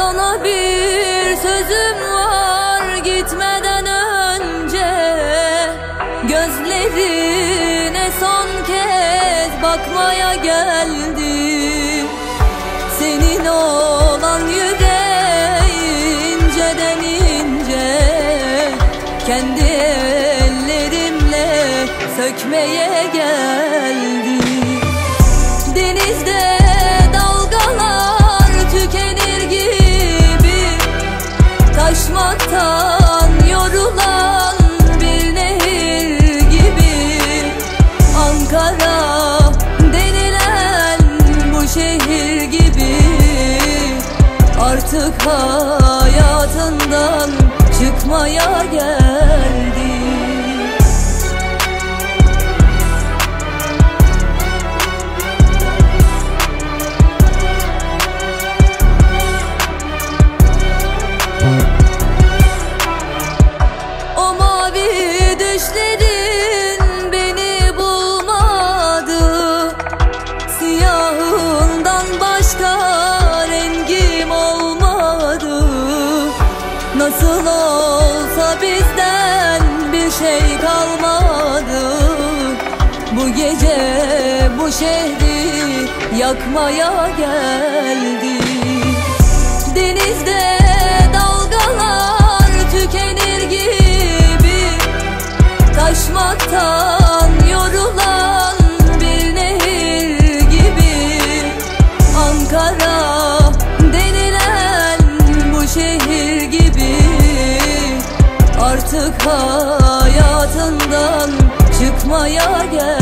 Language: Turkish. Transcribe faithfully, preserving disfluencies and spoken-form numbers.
Sana bir sözüm var gitmeden önce, gözlerine son kez bakmaya geldim. Senin olan yüreğin inceden ince, kendi ellerimle sökmeye geldim. Denizde dalgalar tükenir gibi, taşmaktan yorulan bir nehir gibi. Ankara denilen bu şehir gibi, artık hayatından çıkmaya geldi. O mavi düşlerin beni bulmadı, siyahından başka rengim olmadı. Nasıl olsa bizden bir şey kalmadı, bu gece bu şehri yakmaya geldi. Denizde dalgalar tükenir gibi, taşmaktan yorulan bir nehir gibi. Ankara denilen bu şehir gibi, artık hayatından çıkmaya gel.